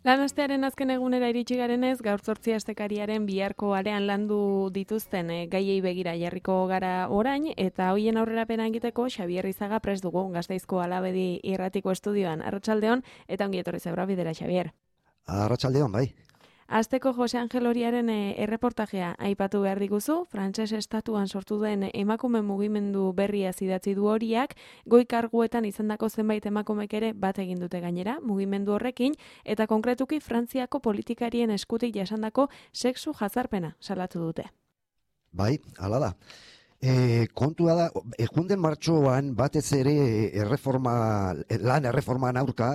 Lan astearen azken egunera iritsi garenez, gaur 8 astekariaren biharko arean landu dituzten gaiei begira jarriko gara orain, eta hoien aurrerapena egiteko Xabier Izaga prest dugu Gasteizko Alabedi irratiko estudioan. Arratsaldeon eta ongi etorri zeura bidera, Xabier. Arratsaldeon, bai. Azteko Jose Angel Horiaren erreportajea aipatu behar diguzu, frantses estatuan sortu den emakume mugimendu berria idatzi du Horiak, goi karguetan izandako zenbait emakumek ere bat egin dute gainera, mugimendu horrekin, eta konkretuki Frantziako politikarien eskutik jasandako sexu jazarpena salatu dute. Bai, hala da. Kontua da, egunden martxoan batez ere lan erreformaan aurka,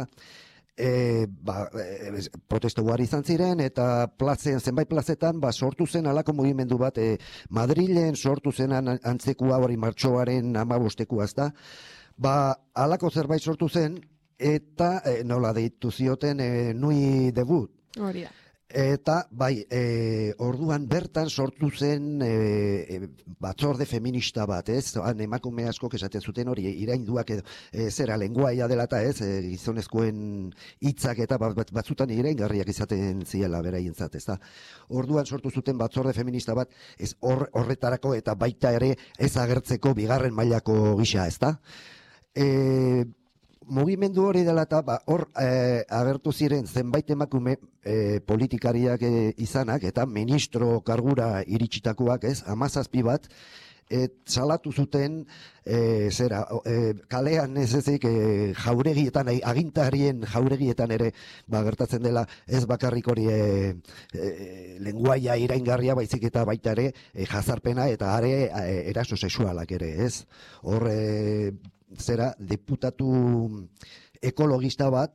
protesta ugari izan ziren eta zenbait plazetan sortu zen halako mugimendu bat, Madrilen sortu zen antzekua hori martxoaren 15-ekua, ezta? Halako zerbait sortu zen eta nola deitu zioten Nuit debut. Hori da. Eta orduan bertan sortu zen batzorde feminista bat, ez? Emakume askok esaten zuten hori irainduak edo zera lenguaia dela eta ez, gizonezkoen hitzak eta batzutan iraingarriak izaten ziela beraientzat, ez da. Orduan sortu zuten batzorde feminista bat, ez horretarako eta baita ere ez agertzeko bigarren mailako gisa, ez da. Mugimendu hori dela eta hor agertu ziren zenbait emakume politikariak izanak eta ministro kargura iritsitakoak, ez, 17 bat, salatu zuten kalean ez ezik jauregietan, agintarien jauregietan ere gertatzen dela ez bakarrik hori lenguaia iraingarria baizik eta baita ere jazarpena eta are eraso sexualak ere, ez? Hor diputatu ekologista bat,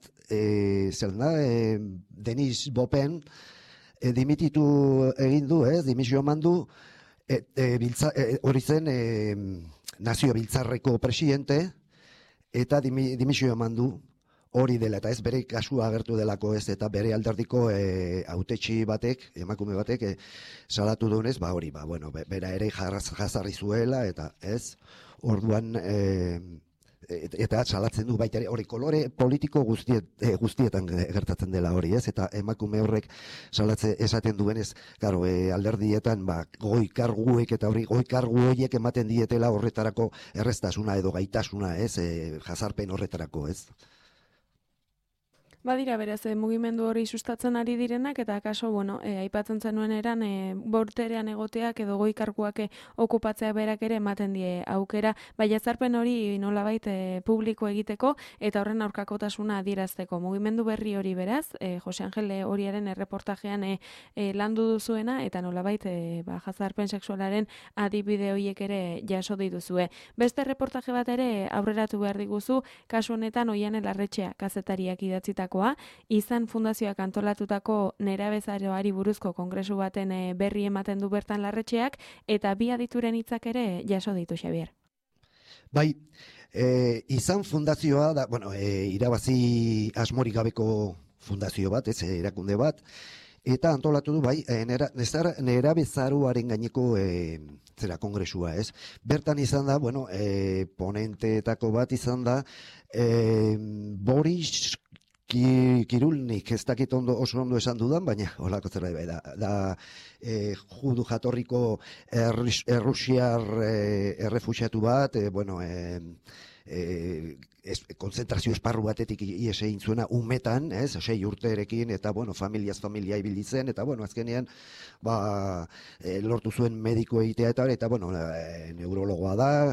Denis Bopen, dimititu egin du, dimisio eman du, hori zen nazio biltzarreko presidente, eta dimisio eman du hori dela, eta ez bere kasua agertu delako, ez, eta bere alderdiko hautetsi batek, emakume batek, salatu duenez, hori, bera ere jazarri zuela, eta ez, orduan eta salatzen du baita ere hori kolore politiko guztietan gertatzen dela hori, ez? Eta emakume horrek salatze esaten duenez, claro, alderdietan goi karguek eta hori goi kargu horiek ematen dietela horretarako erreztasuna edo gaitasuna, ez? Jazarpen horretarako, ez? Badira, beraz, mugimendu hori sustatzen ari direnak, eta akaso, aipatzen zenuen eran, borterean egoteak edo goi karguak okupatzea berak ere ematen die aukera, jazarpen hori nolabait publiko egiteko, eta horren aurkakotasuna adierazteko. Mugimendu berri hori beraz, Jose Angel Horiaren erreportajean landu duzuena, eta nolabait jazarpen sexualaren adibide horiek ere jaso dituzue. Beste erreportaje bat ere aurreratu behar diguzu, kasu honetan Oiane Larretxea kazetariak idatzitako izan fundazioak antolatutako nerabezaroari buruzko kongresu baten berri ematen du bertan Larretxeak, eta bi adituren hitzak ere jaso ditu, Xabier. Bai, izan fundazioa da, irabazi asmorik gabeko fundazio bat, ez, erakunde bat, eta antolatu du, nerabezaroaren gaineko kongresua, ez. Bertan izan da, ponenteetako bat izan da, Boris Kirulnik, ez dakit oso ondo esan dudan, baina holako zerbait da judu jatorriko errusiar errefuxiatu bat, konzentrazio esparru batetik ies egin zuena umetan, 6 urterekin, eta familia ibili zen, eta azkenean lortu zuen mediko egitea eta neurologoa da,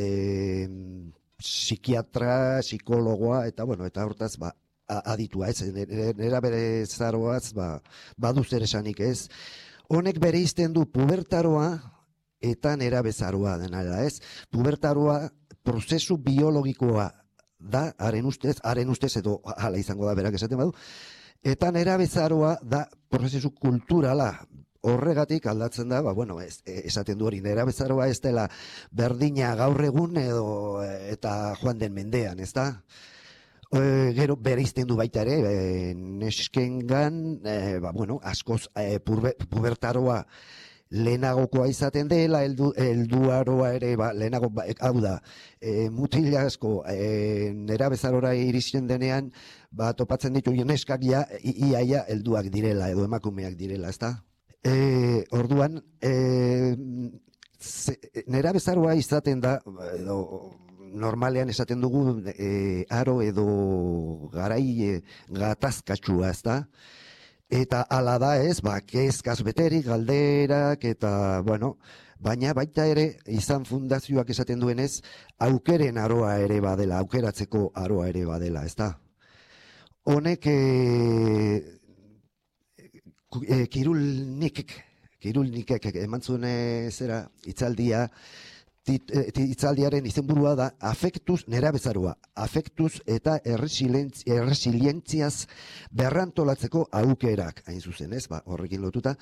psikiatra, psikologoa, eta hortaz aditua, ez, nera bere zaroaz, badu zer esanik, ez. Honek bere izten du pubertaroa eta nera bezaroa dena, ez. Pubertaroa prozesu biologikoa da, haren ustez edo hala izango da berak esaten badu, eta nera bezaroa da prozesu kulturala. Horregatik aldatzen da, esaten du hori, nera bezaroa ez dela berdina gaur egun edo eta joan den mendean, ez da. Gero bereizten du baita ere, neskengan, askoz pubertaroa lehenagokoa izaten dela, helduaroa ere, lehenago, hau da, mutil asko, nerabezarora iristen denean, topatzen ditu neskak iaia helduak direla, edo emakumeak direla, ezta? Orduan, nerabezaroa izaten da, normalean esaten dugu, aro edo garai gatazkatsua, ezta? Eta hala da ez, kezkaz beterik, galderak, eta, bueno, baina baita ere, izan fundazioak esaten duenez, aukeren aroa ere badela, aukeratzeko aroa ere badela, ezta? Honek, kirulnikek eman zuen zera hitzaldia, hitzaldiaren izenburua da afektuz, nerabezaroa, afektuz eta erresilientziaz berrantolatzeko aukerak, hain zuzen ez, horrekin lotuta.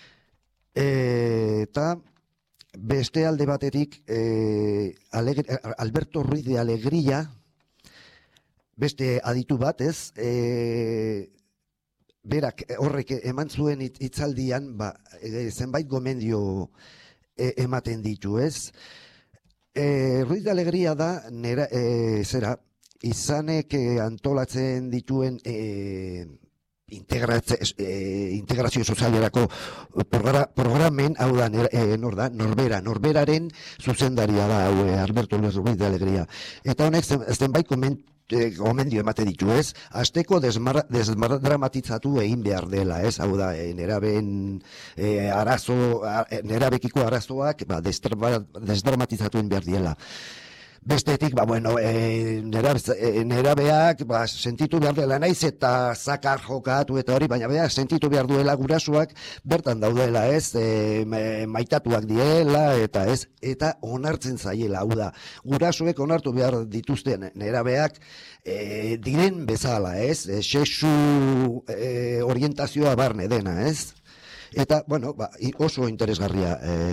Eta beste alde batetik, Alberto Ruiz de Alegria, beste aditu bat ez, berak horrek eman zuen hitzaldian, zenbait gomendio ematen ditu ez. Ruiz de Alegria da, izanek antolatzen dituen integrazio sozialerako programen, hau da, norberaren zuzendaria da, Alberto Ruiz de Alegria. Eta honek zenbait gomendio emate ditu, ez? Azteko desdramatizatu egin behar dela, ez? Hau da, nerabekiko arazoak desdramatizatu egin behar diela. Bestetik, nerabeak sentitu behar dela naiz eta zakar jokatu eta hori, baina beha sentitu behar duela gurasoak bertan daudela, ez? Maitatuak diela eta ez, eta onartzen zaiela, hau da. Gurasoek onartu behar dituzten nerabeak diren bezala, ez? Sexu orientazioa barne dena, ez? Eta, oso interesgarria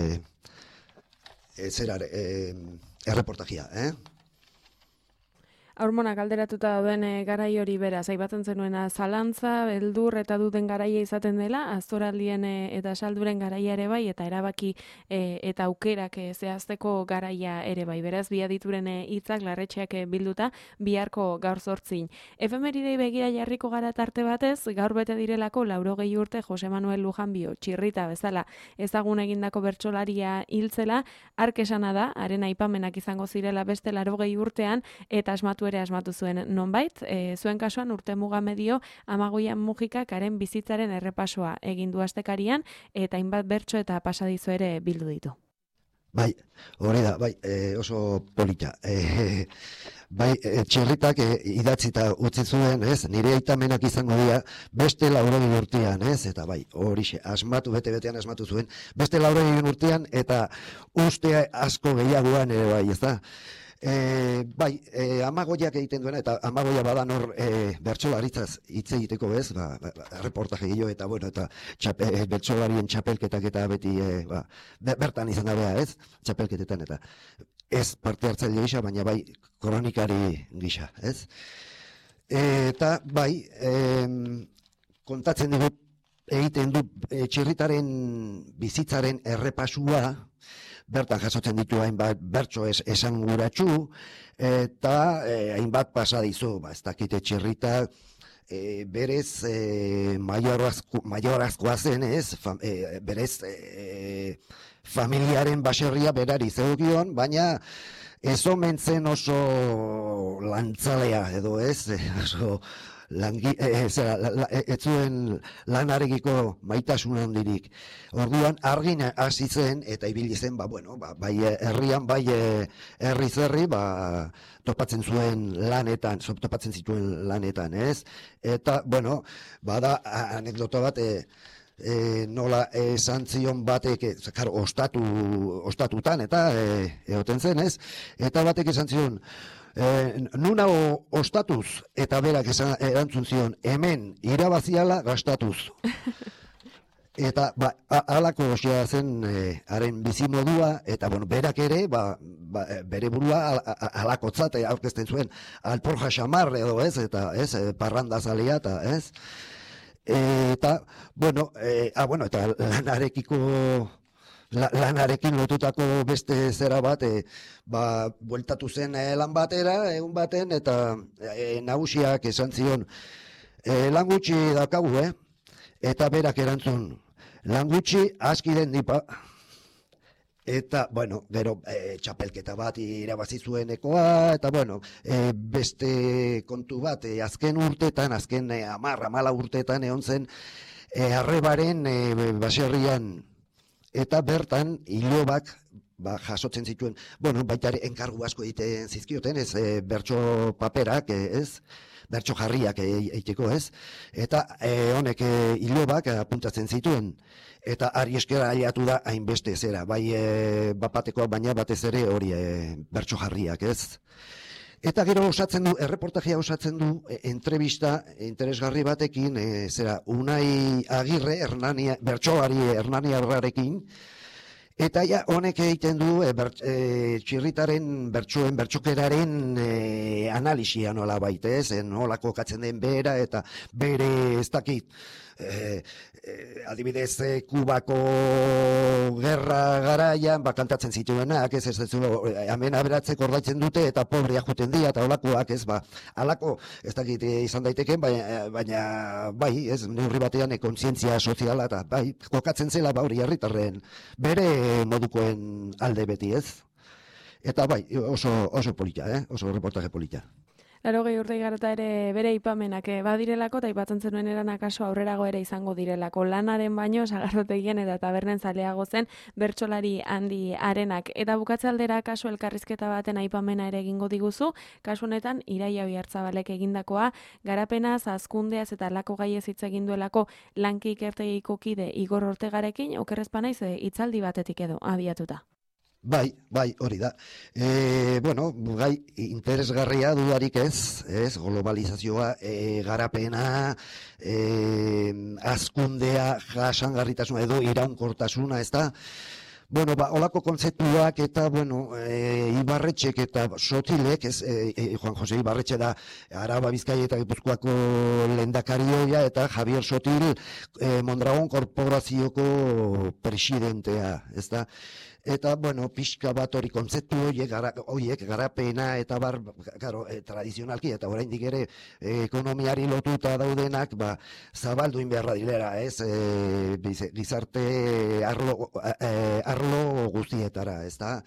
erreportajia, Hormonak alderatuta dauden garai hori beraz, aipatzen zenuena zalantza, beldur eta duden garaia izaten dela, aztoraldien eta salduren garaia ere bai, eta erabaki eta aukerak zehazteko garaia ere bai. Beraz, bi adituren hitzak larretxeak bilduta, biharko gaur 8. Efemeridei begira jarriko gara tarte batez, gaur bete direlako 80 urte Jose Manuel Lujanbio, txirrita bezala ezagun egindako bertsolaria hiltzela, hark esana da, haren aipamenak izango zirela beste 80 urtean, eta asmatu zuen nonbait, zuen kasuan urte muga medio Amagoian Mujikak haren bizitzaren errepasoa egin du astekarian, eta hainbat bertso eta pasadizo ere bildu ditu. Bai, hori da, oso polita. Txirritak idatzita utzi zuen, ez? Nire aitamenak izango dira beste 80 urtean, ez? Eta horixe, bete-betean asmatu zuen, beste 80 urtean, eta uste asko gehiagoan ere bai, ez da? Amagoiak egiten duena, eta Amagoia badan hor bertsolaritzaz hitz egiteko, ez, reportaje gehiago, eta bertsolarien txapelketak eta beti bertan izan da beha, ez, txapelketetan, eta ez parte hartzaile gisa, baina kronikari gisa, ez. Eta kontatzen dugu egiten du txirritaren bizitzaren errepasua, bertan jasotzen ditu hainbat bertso esanguratsu, eta hainbat pasadizo, ez dakite txirrita, berez maiorazkoa zen, ez, berez familiaren baserria berari zeugion, baina ez omen zen oso lantzalea, edo ez, oso ez zuen lanarekiko maitasun handirik. Orduan argin hasi zen eta ibili zen, bai herrian, bai herriz herri, topatzen zituen lanetan, ez? Eta, bada anekdota bat, nola esan zion batek, ostatutan, eta egoten zen, ez? Eta batek esan zion, nuna ostatuz, eta berak erantzun zion, hemen irabaziala gastatuz. Eta halako osea zen haren bizimodua, eta berak ere, bere burua halakotzat aurkezten zuen, alporja xamar edo ez, eta ez, parrandazalea, eta ez. Eta, eta lanarekiko lanarekin lotutako beste zera bat, bueltatu zen lan batera, egun baten, eta nagusiak esan zion, lan gutxi daukagu, eta berak erantzun, lan gutxi aski den dipa. Eta, bueno, gero txapelketa bat irabazi zuenekoa, eta, bueno, beste kontu bat, azken urtetan, azken 10-14 urtetan egon zen, Arrebaren baserrian, eta bertan ilobak jasotzen zituen, bueno, baita ere enkargu asko egiten zizkioten, ez, bertso paperak, ez, bertso jarriak egiteko, ez, eta honek ilobak apuntatzen zituen, eta ari eskera aliatu da hainbeste zera, bai bapatekoa baina batez ere hori bertso jarriak, ez. Eta gero osatzen du, erreportajea osatzen du, entrevista interesgarri batekin, zera, Unai Agirre, bertsoari Hernaniarrarekin, eta ja, honek egiten du txirritaren, bertsokeraren analisia nola baita, ez, nola kokatzen den bera, eta bere ez dakit, adibidez Kubako gerra garaian kantatzen zituenak, ez hemen aberatzek ordaitzen dute eta pobrea juten dira eta olakoak, ez alako ez dakit izan daiteken, baina bai, ez neurri batean kontzientzia soziala eta bai, kokatzen zela hori herritarren bere modukoen alde beti, ez? Eta bai, oso polita, oso reportaje polita. 80 urte igarota ere bere aipamenak badirelako, eta aipatzen zenuen eran akaso aurrerago ere izango direlako. Lanaren baino sagardotegien eta tabernen zaleago zen bertsolari handi arenak. Eta bukatze aldera akaso elkarrizketa baten aipamena ere egingo diguzu, kasu honetan Iraia Oiartzabalek egindakoa, garapenaz, hazkundeaz eta lako gaiez hitz egin duelako lanki ikertegiko kide Igor Ortegarekin, okerrezpa naiz hitzaldi batetik edo abiatuta. Bai, hori da. Bueno, gai interesgarria dudarik ez, globalizazioa, garapena, hazkundea, jasangarritasuna edo iraunkortasuna, ez da? Bueno, holako kontzeptuak eta, bueno, Ibarretxek eta Sotilek, Juan Jose Ibarretxe da Araba, Bizkaia eta Gipuzkoako lehendakarioia, eta Javier Sotil Mondragon Korporazioko presidentea, ez da? Eta, bueno, pixka bat hori kontzeptu horiek garapena eta tradizionalki, eta oraindik ere ekonomiari lotuta daudenak, zabalduin beharra dilera, ez, gizarte arlo guztietara, ez da,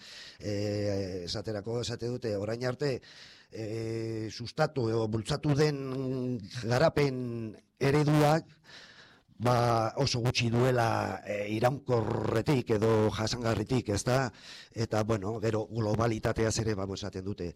esate dute, orain arte, sustatu edo bultzatu den garapen ereduak, oso gutxi duela iraunkorretik edo jasangarritik, ez da? Eta, bueno, gero globalitateaz ere, esaten dute.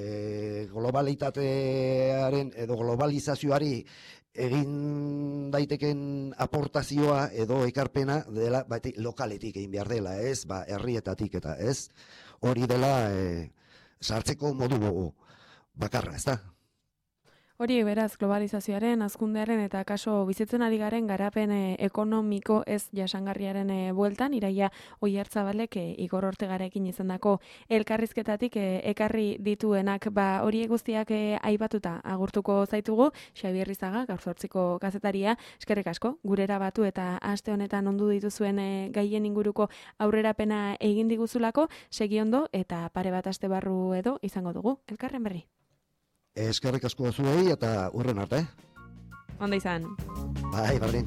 Globalitatearen edo globalizazioari egin daiteken aportazioa edo ekarpena dela, lokaletik egin behar dela, ez? Herrietatik eta, ez? Hori dela sartzeko modu bakarra, ez da? Hori beraz globalizazioaren, hazkundearen eta kaso bizitzen ari garen garapen ekonomiko ez jasangarriaren bueltan, Iraia Oiartzabalek Igor Ortegarekin izandako elkarrizketatik ekarri dituenak, hori guztiak aipatuta agurtuko zaitugu, Xabier Rizaga, gaur 8ko kazetaria, eskerrik asko, gurera batu eta aste honetan ondu dituzuen gaien inguruko aurrerapena egin diguzulako, segi ondo eta pare bat aste barru edo izango dugu, elkarren berri. Eskerrik asko zuei eta urren arte. Ondo izan. Bai, berdin.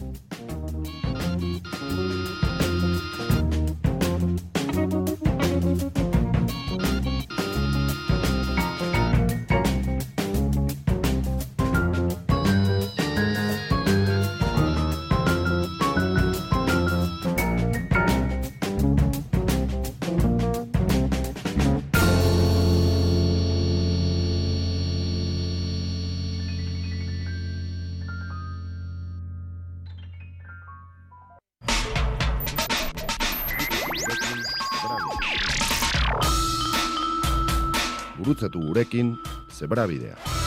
Gurutzatu gurekin Zebrabidea.